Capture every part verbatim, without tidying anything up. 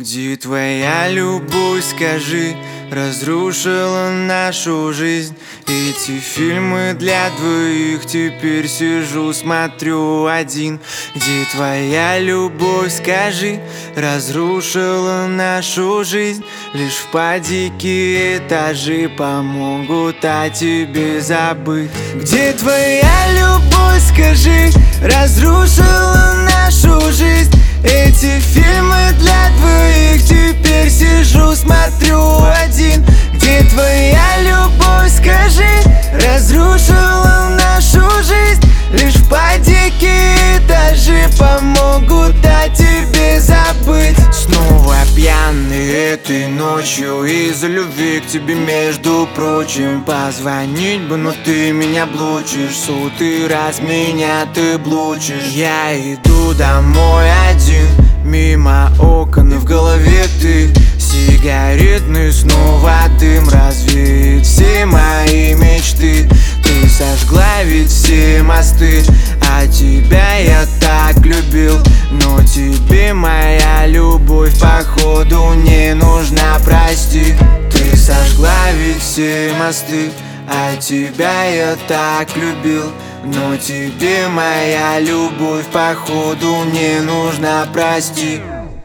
Где твоя любовь, скажи, разрушила нашу жизнь? Эти фильмы для двоих, теперь сижу, смотрю один. Где твоя любовь, скажи, разрушила нашу жизнь? Лишь впади этажи помогут о тебе забыть. Где твоя любовь, скажи, разрушила нашу жизнь? Эти фильмы для двоих, теперь сижу, смотрю один. Где твоя любовь, скажи, разрушила нашу жизнь? Лишь впадики этажи помогут о тебе забыть. Снова пьяный этой ночью из-за любви к тебе, между прочим. Позвонить бы, но ты меня блочишь, сотый раз меня ты блочишь. Я иду домой один, мимо окон, и в голове ты. Сигаретный снова дым развеет все мои мечты. Ты сожгла ведь все мосты, а тебя я так любил. Но тебе моя любовь походу не нужна, прости. Ты сожгла ведь все мосты, а тебя я так любил. Но тебе моя любовь походу не нужна, прости.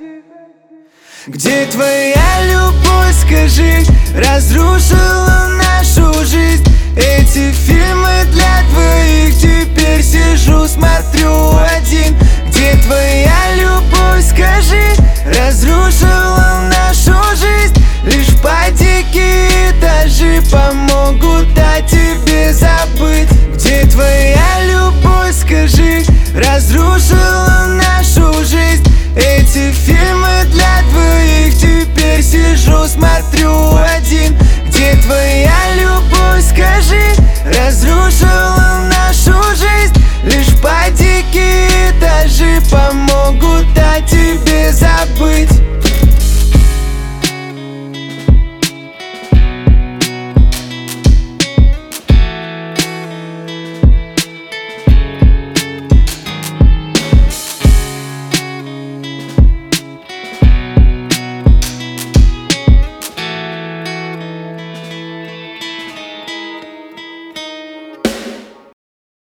Где твоя любовь, скажи, разрушила нашу жизнь? Эти фильмы для двоих, теперь сижу, смотрю один. Где твоя любовь, скажи, разрушила нашу жизнь? Лишь впадики этажи помогут о тебе забыть. Где твоя любовь, скажи, разрушила нашу жизнь? Эти фильмы для двоих, теперь сижу, смотрю один. Где твоя любовь, скажи, разрушила